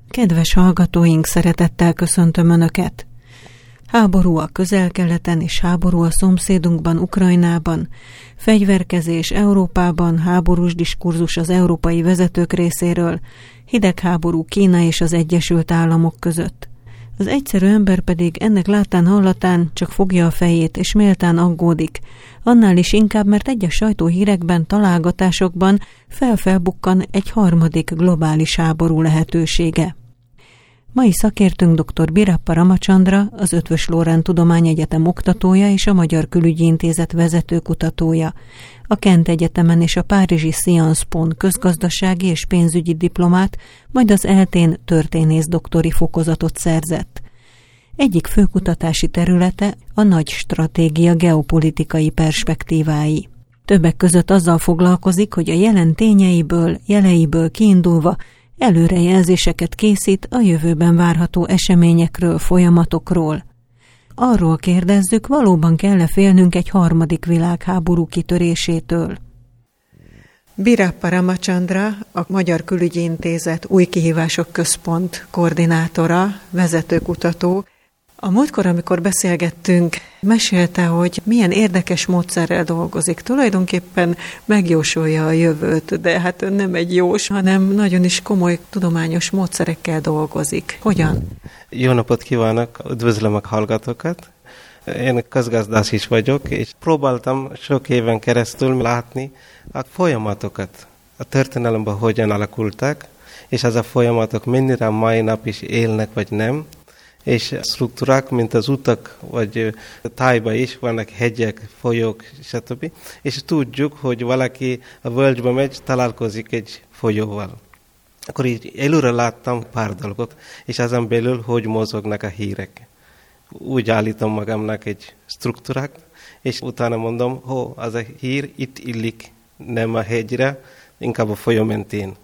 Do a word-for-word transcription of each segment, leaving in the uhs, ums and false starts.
Kedves hallgatóink, szeretettel köszöntöm Önöket! Háború a Közel-Keleten és háború a szomszédunkban, Ukrajnában, fegyverkezés Európában, háborús diskurzus az európai vezetők részéről, hidegháború Kína és az Egyesült Államok között. Az egyszerű ember pedig ennek látán hallatán csak fogja a fejét és méltán aggódik, annál is inkább, mert egyes sajtóhírekben, találgatásokban felfelbukkan egy harmadik globális háború lehetősége. Mai szakértőnk dr. Birappa Ramachandra, az Eötvös Loránd Tudományegyetem oktatója és a Magyar Külügyi Intézet vezetőkutatója. A Kent Egyetemen és a párizsi Sciences Po-n közgazdasági és pénzügyi diplomát, majd az é el té-n történész doktori fokozatot szerzett. Egyik fő kutatási területe a nagy stratégia geopolitikai perspektívái. Többek között azzal foglalkozik, hogy a jelen tényeiből, jeleiből kiindulva előrejelzéseket készít a jövőben várható eseményekről, folyamatokról. Arról kérdezzük, valóban kell-e félnünk egy harmadik világháború kitörésétől? Birappa Ramachandra, a Magyar Külügyi Intézet Új Kihívások Központ koordinátora, vezetőkutató. A múltkor, amikor beszélgettünk, mesélte, hogy milyen érdekes módszerrel dolgozik. Tulajdonképpen megjósolja a jövőt, de hát ön nem egy jós, hanem nagyon is komoly tudományos módszerekkel dolgozik. Hogyan? Jó napot kívánok, üdvözlöm a hallgatókat. Én közgazdász is vagyok, és próbáltam sok éven keresztül látni a folyamatokat, a történelemben hogyan alakultak, és ez a folyamatok mennyire mai nap is élnek, vagy nem. És struktúrák, mint az utak, vagy tájban is vannak hegyek, folyók, stb. És tudjuk, hogy valaki a völgybe megy, találkozik egy folyóval. Akkor így előre láttam pár dolgot, és ezen belül, hogy mozognak a hírek. Úgy állítom magamnak egy struktúrát, és utána mondom, hogy az a hír itt illik, nem a hegyre, inkább a folyó mentén.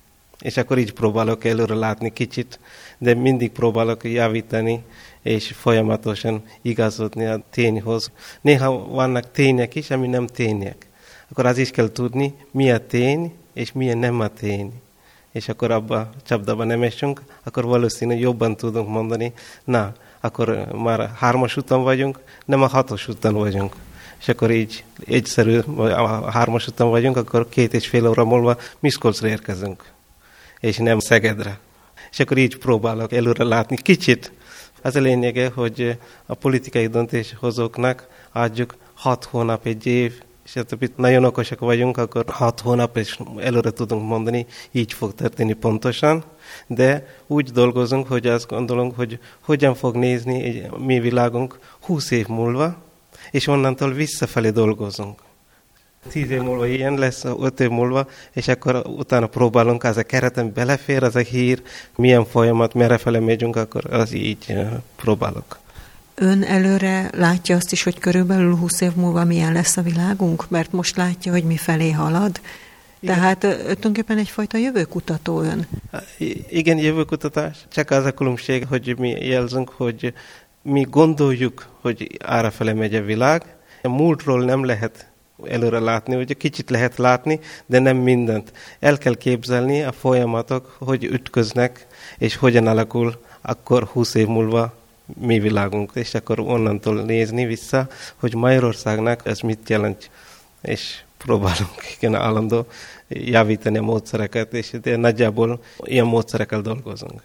És akkor így próbálok előre látni kicsit, de mindig próbálok javítani, és folyamatosan igazodni a tényhoz. Néha vannak tények is, ami nem tények. Akkor az is kell tudni, mi a tény, és milyen nem a tény. És akkor abba a csapdába nem esünk, akkor valószínűleg jobban tudunk mondani, na, akkor már hármas úton vagyunk, nem a hatos úton vagyunk. És akkor így egyszerű, a hármas úton vagyunk, akkor két és fél óra múlva Miskolcra érkezünk, és nem Szegedre. És akkor így próbálok előre látni kicsit. Az a lényege, hogy a politikai döntéshozóknak adjuk hat hónap, egy év, és nagyon okosak vagyunk, akkor hat hónap, és előre tudunk mondani, így fog történni pontosan. De úgy dolgozunk, hogy azt gondolunk, hogy hogyan fog nézni egy, mi világunk húsz év múlva, és onnantól visszafelé dolgozunk. Tíz év múlva ilyen lesz, öt év múlva, és akkor utána próbálunk, az a kereten belefér, az a hír, milyen folyamat, merre fele megyünk, akkor az így próbálok. Ön előre látja azt is, hogy körülbelül húsz év múlva milyen lesz a világunk? Mert most látja, hogy mi felé halad. Igen. Tehát tulajdonképpen egyfajta jövőkutató ön. Igen, jövőkutatás. Csak az a különbség, hogy mi jelzünk, hogy mi gondoljuk, hogy arrafele megy a világ. A múltról nem lehet előre látni, ugye kicsit lehet látni, de nem mindent. El kell képzelni a folyamatok, hogy ütköznek, és hogyan alakul akkor húsz év múlva mi világunk. És akkor onnantól nézni vissza, hogy Magyarországnak ez mit jelent. És próbálunk igen állandó javítani a módszereket, és de nagyjából ilyen módszerekkel dolgozunk.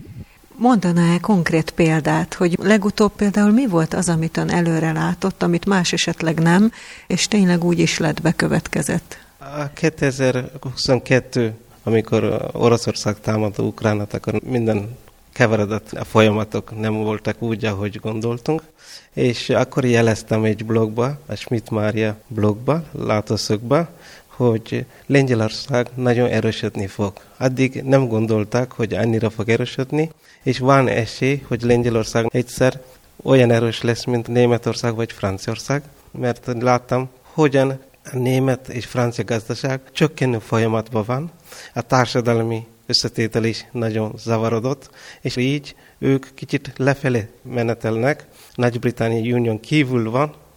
Mondaná-e konkrét példát, hogy legutóbb például mi volt az, amit ön előre látott, amit más esetleg nem, és tényleg úgy is lett bekövetkezett? A kétezer-huszonkettő, amikor Oroszország támadta Ukrajnát, akkor minden keveredett, a folyamatok nem voltak úgy, ahogy gondoltunk, és akkor jeleztem egy blogba, a Schmidt Mária blogba, látószögbe, hogy Lengyelország nagyon erősödni fog. Addig nem gondolták, hogy annyira fog erősödni, és van esély, hogy Lengyelország egyszer olyan erős lesz, mint Németország vagy Franciaország, mert láttam, hogyan a német és francia gazdaság csökkenő folyamatban van, a társadalmi összetétel is nagyon zavarodott, és így ők kicsit lefelé menetelnek, Nagy-Britannia Unión kívül van,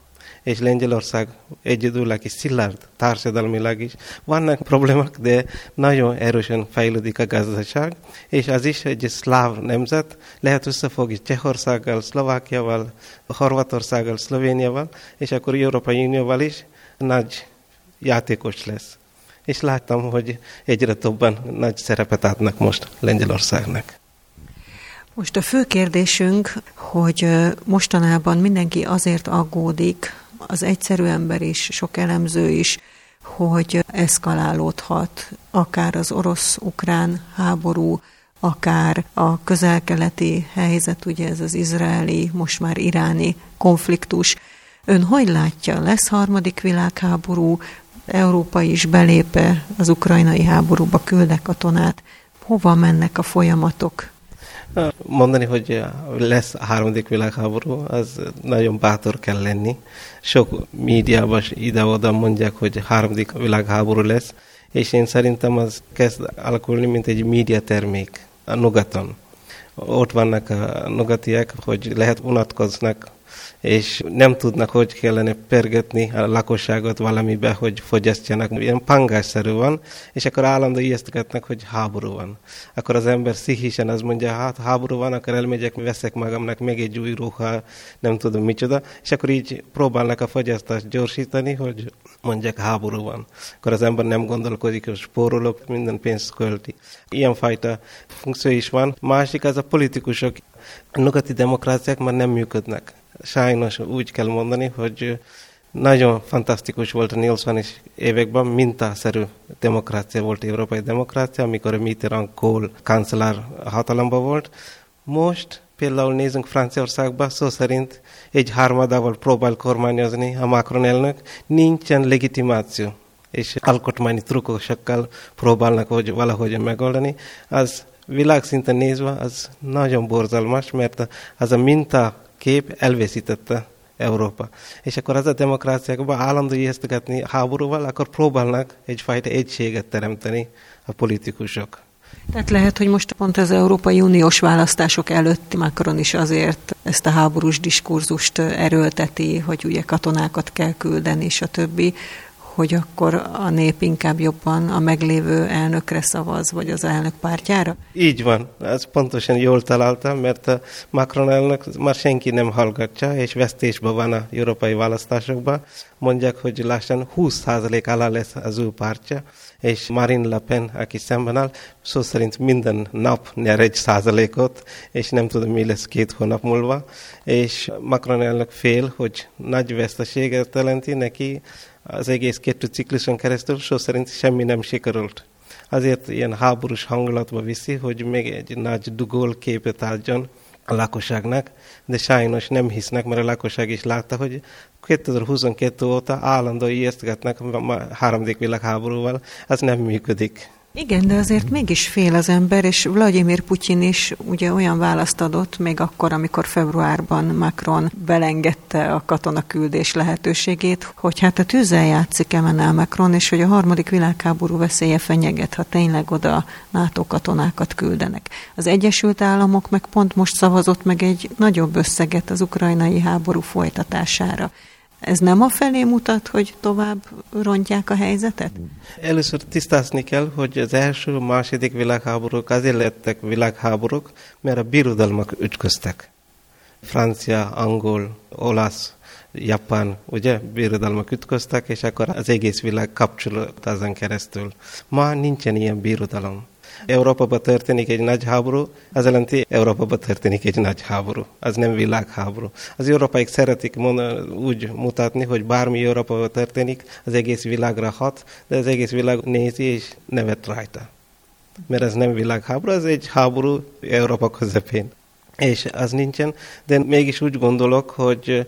és Lengyelország egyedül, és szilárd társadalmilag is. Vannak problémák, de nagyon erősen fejlődik a gazdaság, és az is egy szláv nemzet, lehet összefogni Csehországgal, Szlovákiával, Horvátországgal, Szlovéniával, és akkor Európai Unióval is nagy játékos lesz. És láttam, hogy egyre többen nagy szerepet adnak most Lengyelországnak. Most a fő kérdésünk, hogy mostanában mindenki azért aggódik, az egyszerű ember is, sok elemző is, hogy eszkalálódhat akár az orosz-ukrán háború, akár a közel-keleti helyzet, ugye ez az izraeli, most már iráni konfliktus. Ön hogy látja, lesz harmadik világháború, Európa is belépe az ukrajnai háborúba, küldek katonát, hova mennek a folyamatok? Mondani, hogy lesz a harmadik világháború, az nagyon bátor kell lenni. Sok médiában ide-oda mondják, hogy harmadik világháború lesz, és én szerintem az kezd alakulni, mint egy médiatermék a nyugaton. Ott vannak a nyugatiak, hogy lehet unatkoznak, és nem tudnak, hogy kellene pergetni a lakosságot valamibe, hogy fogyasztjanak. Ilyen pangásszerű van, és akkor állandó ijesztgetnek, hogy háború van. Akkor az ember pszichésen azt mondja, hát háború van, akkor elmegyek, veszek magamnak meg egy új ruha, nem tudom micsoda, és akkor így próbálnak a fogyasztást gyorsítani, hogy mondják, háború van. Akkor az ember nem gondolkodik, hogy spórolok, minden pénzt költi. Ilyenfajta funkció is van. Másik az a politikusok. A nyugati demokráciák már nem működnek. Sajnos úgy kell mondani, hogy nagyon fantasztikus volt a nyolcvanas években, mintaszerű demokrácia volt, európai demokrácia, amikor a Mitterrand Kohl kancellár hatalomban volt. Most például nézzünk Franciaországba, szó szerint egy harmadával próbál kormányozni a Macron elnök, nincsen legitimáció, és alkotmányi trükkosokkal próbálnak hogy valahogy megoldani. Az világszinten nézve az nagyon borzalmas, mert az a minta kép elveszítette Európa. És akkor az a demokráciákban állandó ijesztgetni háborúval, akkor próbálnak egyfajta egységet teremteni a politikusok. Tehát lehet, hogy most pont az Európai Uniós választások előtt Macron is azért ezt a háborús diskurzust erőlteti, hogy ugye katonákat kell küldeni, és a többi, hogy akkor a nép inkább jobban a meglévő elnökre szavaz, vagy az elnök pártjára? Így van, ez pontosan jól találtam, mert a Macron elnök már senki nem hallgatja, és vesztésben van a európai választásokban. Mondják, hogy lassan húsz százalék alá lesz az ő pártja, és Marine Le Pen, aki szemben áll, szó szerint minden nap nyer egy százalékot, és nem tudom, mi lesz két hónap múlva. És Macron elnök fél, hogy nagy veszteséget jelenti neki, az egész kettő cikluson keresztül szó szerint semmi nem sikerült. Azért ilyen háborús hangulatba viszi, hogy még egy nagy dugol képet adjon a lakosságnak, de sajnos nem hisznek, mert a lakosság is látta, hogy kétezer-huszonkettő óta állandó ijesztgetnek a harmadik világháborúval, az nem működik. Igen, de azért mégis fél az ember, és Vladimir Putyin is ugye olyan választ adott, még akkor, amikor februárban Macron belengedte a katonaküldés lehetőségét, hogy hát a tűzzel játszik Emmanuel Macron, és hogy a harmadik világháború veszélye fenyeget, ha tényleg oda NATO katonákat küldenek. Az Egyesült Államok meg pont most szavazott meg egy nagyobb összeget az ukrajnai háború folytatására. Ez nem afelé mutat, hogy tovább rontják a helyzetet? Először tisztázni kell, hogy az első, második világháborúk azért lettek világháborúk, mert a birodalmak ütköztek. Francia, angol, olasz, japán, ugye, birodalmak ütköztek, és akkor az egész világ kapcsolódott ezen keresztül. Ma nincsen ilyen birodalom. Európában történik egy nagy háború, az jelenti, Európában történik egy nagy háború. Az nem világháború. Az európaiak szeretik úgy mutatni, hogy bármi Európában történik, az egész világra hat, de az egész világ nézi és nevet rajta. Mert ez nem világháború, ez egy háború Európa közepén. És az nincsen, de mégis úgy gondolok, hogy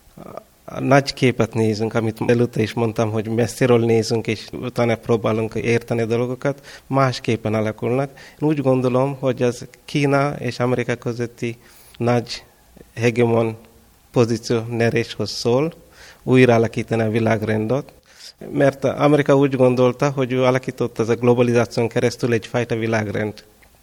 a nagy képet nézünk, amit előtte is mondtam, hogy messziről nézünk, és utána próbálunk érteni dolgokat, másképpen alakulnak. Én úgy gondolom, hogy az Kína és Amerika közötti nagy hegemon pozíció nyeréshoz szól, újra alakítani a világrendet, mert Amerika úgy gondolta, hogy ő alakított az a globalizáción keresztül egyfajta világrend.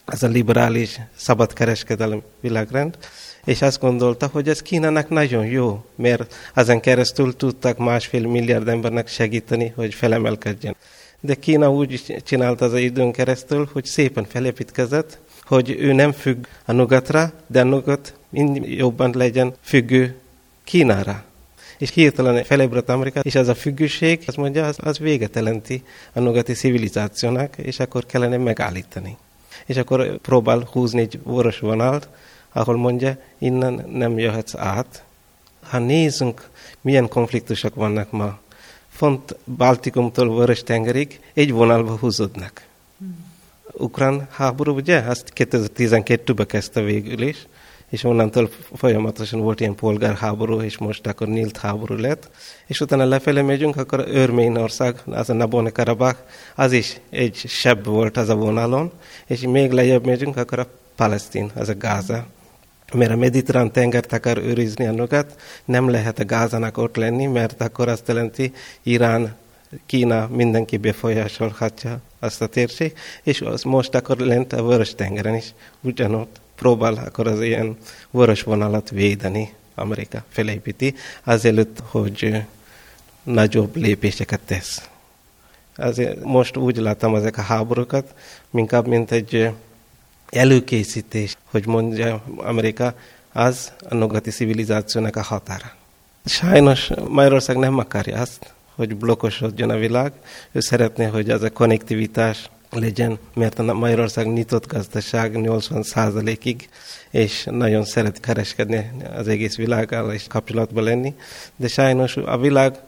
ez a liberális szabadkereskedelmi világrend, és azt gondolta, hogy ez Kínának nagyon jó, mert ezen keresztül tudtak másfél milliárd embernek segíteni, hogy felemelkedjen. De Kína úgy csinálta az időn keresztül, hogy szépen felépítkezett, hogy ő nem függ a nyugatra, de a nyugat jobban legyen függő Kínára. És hirtelen felébredt Amerika, és ez a függőség, azt mondja, az, az véget jelenti a nyugati civilizációnak, és akkor kellene megállítani. És akkor próbál húzni egy vörös vonalat, ahol mondja, innen nem jöhetsz át. Ha nézzünk, milyen konfliktusok vannak ma, font Baltikumtól Vörös-tengerig egy vonalba húzódnak. Hmm. Ukrán háború, ugye, azt kétezer-tizenkettőben kezdte végül is, és onnantól folyamatosan volt ilyen polgárháború, és most akkor nyílt háború lett. És utána lefele megyünk, akkor Örményország, az a Nagorno-Karabakh, az is egy sebb volt az a vonalon, és még lejjebb megyünk, akkor a Palesztin, az a Gáza. Mert a mediterrán tengert akar őrizni a nyugat, nem lehet a Gázának ott lenni, mert akkor azt jelenti, Irán, Kína mindenki befolyásolhatja azt a térség, és az most akkor lent a Vörös-tengeren is ugyanott próbál akkor az ilyen vörös vonalat védeni, Amerika felépíti, azelőtt, hogy nagyobb lépéseket tesz. Azért most úgy látom ezek a háborúkat, inkább mint egy előkészítés, hogy mondja Amerika, az a nyugati civilizációnak a határa. Sajnos Magyarország nem akarja azt, hogy blokkosodjon a világ. Ő szeretné, hogy az a konnektivitás legyen, mert a Magyarország nyitott gazdaság nyolcvan százalékig, és nagyon szeret kereskedni az egész világgal és kapcsolatban lenni. De sajnos a világ,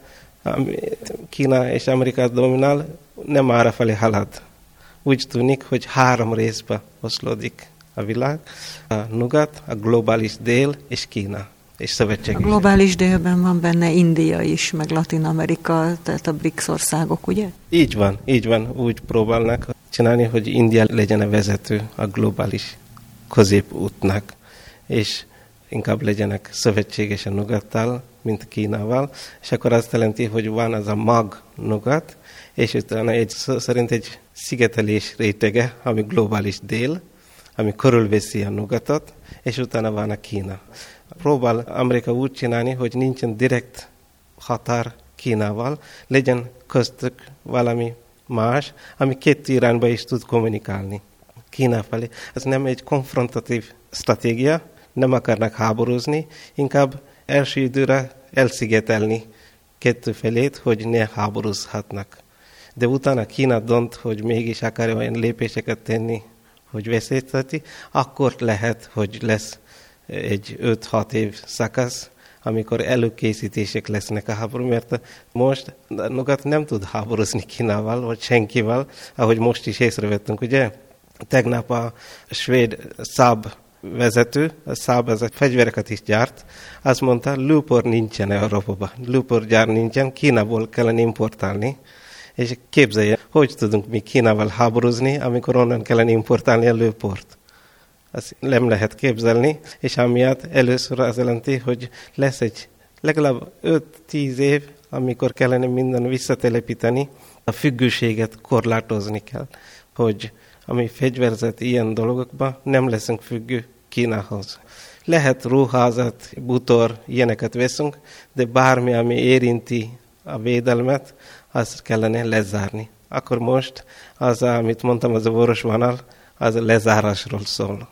Kína és Amerika dominál, nem arra felé halad. Úgy tűnik, hogy három részbe oszlódik a világ, a nyugat, a globális dél és Kína. És szövetség. A globális délben van benne India is, meg Latin-Amerika, tehát a BRICS országok, ugye? Így van, így van. Úgy próbálnak csinálni, hogy India legyen a vezető a globális középútnak, és inkább legyenek szövetséges a nyugattal, mint Kínával, és akkor azt jelenti, hogy van az a mag nyugat, és utána egy, szerint egy szigetelés rétege, ami globális dél, ami körülveszi a nyugatot, és utána van a Kína. Próbál Amerika úgy csinálni, hogy nincsen direkt határ Kínával, legyen köztük valami más, ami két irányba is tud kommunikálni Kína felé. Ez nem egy konfrontatív stratégia, nem akarnak háborúzni, inkább első időre elszigetelni kettő felét, hogy ne háborúzhatnak. De utána Kína dönt, hogy mégis akar olyan lépéseket tenni, hogy veszélyezteti, akkor lehet, hogy lesz egy öt-hat év szakasz, amikor előkészítések lesznek a háború, mert most a nyugat nem tud háborúzni Kínával, vagy senkivel, ahogy most is észrevettünk, ugye? Tegnap a svéd Saab vezető, a Saab az a fegyvereket is gyárt, azt mondta, lőpor nincsen Európában, lőpor gyár nincsen, Kínából kellene importálni, és képzelje, hogy tudunk mi Kínával háborúzni, amikor onnan kellene importálni a lőport. Azt nem lehet képzelni, és amiatt először az jelenti, hogy lesz egy legalább öt-tíz év, amikor kellene minden visszatelepíteni, a függőséget korlátozni kell, hogy ami fegyverzett ilyen dolgokban nem leszünk függő Kínához. Lehet ruházat, bútor, ilyeneket veszünk, de bármi, ami érinti a védelmet, azt kellene lezárni. Akkor most az, amit mondtam, az a vörös vonal, az a lezárásról szól.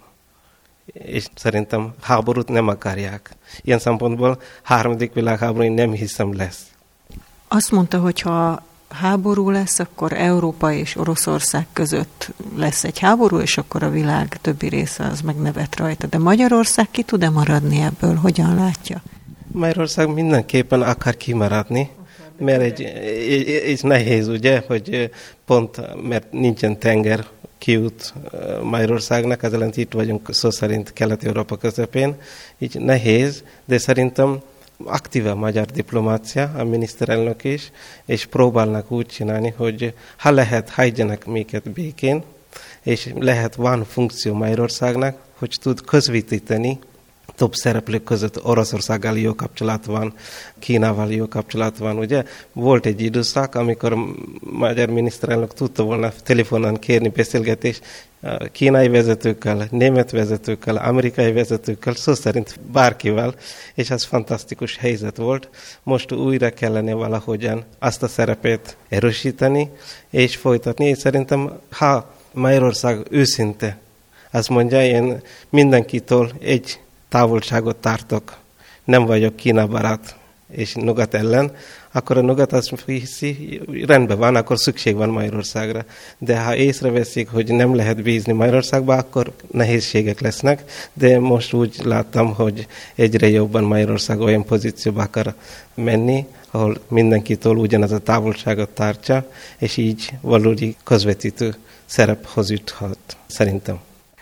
És szerintem háborút nem akarják. Ilyen szempontból harmadik világháború nem hiszem lesz. Azt mondta, hogy ha háború lesz, akkor Európa és Oroszország között lesz egy háború, és akkor a világ többi része az megnevet rajta. De Magyarország ki tud-e maradni ebből? Hogyan látja? Magyarország mindenképpen akar kimaradni, mert egy, egy, egy nehéz, ugye, hogy pont, mert nincsen tenger, kiút Magyarországnak, ez jelenti, itt vagyunk szó szerint Kelet-Európa közepén, így nehéz, de szerintem aktív a magyar diplomácia, a miniszterelnök is, és próbálnak úgy csinálni, hogy ha lehet, hagyjanak minket békén, és lehet van funkció Magyarországnak, hogy tud közvetíteni top szereplők között Oroszországgal jó kapcsolat van, Kínával jó kapcsolat van. Ugye volt egy időszak, amikor a magyar miniszterelnök tudta volna telefonon kérni beszélgetést kínai vezetőkkel, német vezetőkkel, amerikai vezetőkkel, szó szerint bárkivel, és ez fantasztikus helyzet volt. Most újra kellene valahogyan azt a szerepét erősíteni, és folytatni, és szerintem, ha Magyarország őszinte, azt mondja, én mindenkitől egy távolságot tartok, nem vagyok Kína barát és nyugat ellen, akkor a nyugat azt hiszi, rendben van, akkor szükség van Magyarországra. De ha észreveszik, hogy nem lehet bízni Magyarországba, akkor nehézségek lesznek, de most úgy láttam, hogy egyre jobban Magyarország olyan pozícióba akar menni, ahol mindenkitől ugyanaz a távolságot tartja, és így valódi közvetítő szerephoz juthat, szerintem.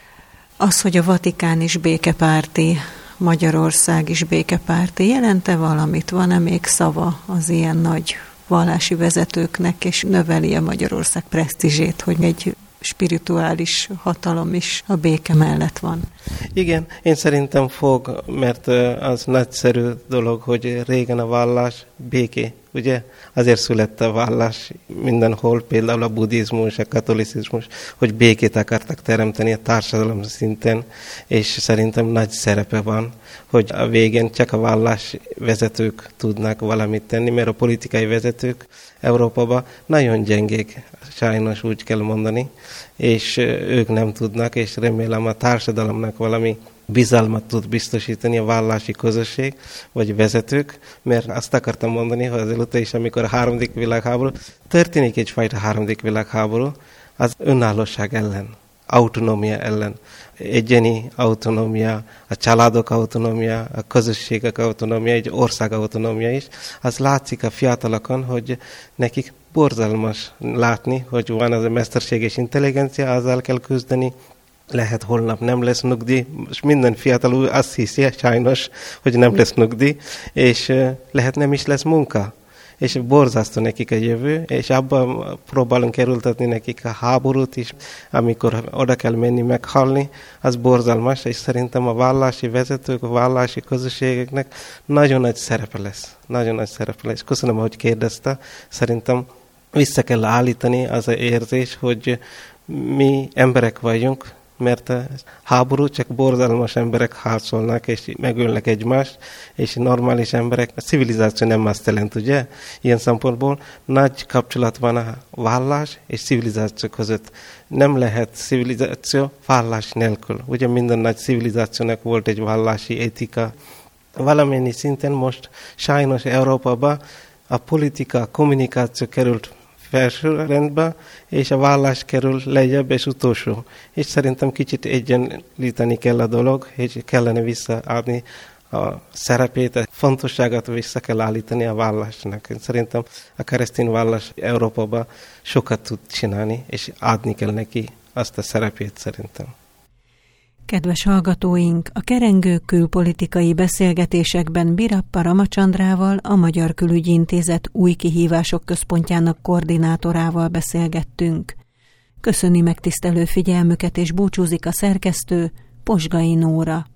Az, hogy a Vatikán is békepárti, Magyarország is békepárti, jelente valamit? Van-e még szava az ilyen nagy vallási vezetőknek, és növeli a Magyarország presztízsét, hogy egy spirituális hatalom is a béke mellett van? Igen, én szerintem fog, mert az nagyszerű dolog, hogy régen a vallás béké, ugye? Azért született a vallás mindenhol, például a buddhizmus, a katolicizmus, hogy békét akartak teremteni a társadalom szinten, és szerintem nagy szerepe van, hogy a végén csak a vallás vezetők tudnak valamit tenni, mert a politikai vezetők Európában nagyon gyengék, sajnos úgy kell mondani, és ők nem tudnak, és remélem a társadalomnak valami bizalmat tud biztosítani a vallási közösség, vagy vezetők, mert azt akartam mondani, hogy az előtte is, amikor a harmadik világháború, történik egyfajta harmadik világháború, az önállóság ellen, autonómia ellen, egyéni autonómia, a családok autonómia, a közösségek autonómia, egy ország autonómia is, az látszik a fiatalokon, hogy nekik borzalmas látni, hogy van az a mesterséges intelligencia, azzal kell küzdeni, lehet holnap nem lesz nyugdíj, és minden fiatal azt hiszi, sajnos, hogy nem lesz nyugdíj, és lehet nem is lesz munka. És borzasztó nekik a jövő, és abban próbálunk kerültetni nekik a háborút is, amikor oda kell menni meghalni, az borzalmas, és szerintem a vallási vezetők, a vallási közösségeknek nagyon nagy szerepe lesz. Nagyon nagy szerepe lesz. Köszönöm, hogy kérdezte. Szerintem vissza kell állítani az az érzés, hogy mi emberek vagyunk, mert a háború csak borzalmas emberek harcolnak, és megölnek egymást, és normális emberek, a civilizáció nem azt jelent, ugye? Ilyen szempontból nagy kapcsolat van a vallás és civilizáció között. Nem lehet civilizáció vallás nélkül. Ugye minden nagy civilizációnak volt egy vallási etika. Valamennyi szinten most sajnos Európában a politika, a kommunikáció került felső rendbe, és a vallás kerül lejjebb és utolsó. És szerintem kicsit egyenlíteni kell a dolog, és kellene visszaadni a szerepét, a fontosságát vissza kell állítani a vallásnak. Szerintem a keresztény vallás Európában sokat tud csinálni, és adni kell neki azt a szerepét szerintem. Kedves hallgatóink, a kerengő külpolitikai beszélgetésekben Birappa Ramacsandrával, a Magyar Külügyi Intézet új kihívások központjának koordinátorával beszélgettünk. Köszöni megtisztelő figyelmüket és búcsúzik a szerkesztő, Posgai Nóra.